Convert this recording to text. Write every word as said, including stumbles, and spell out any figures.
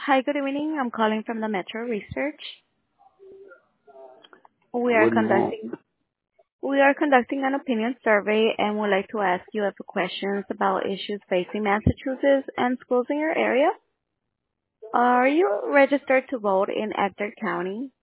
Hi, good evening. I'm calling from the Metro Research. We are What do you want? conducting we are conducting an opinion survey and would like to ask you a few questions about issues facing Massachusetts and schools in your area. Are you registered to vote in Ector County?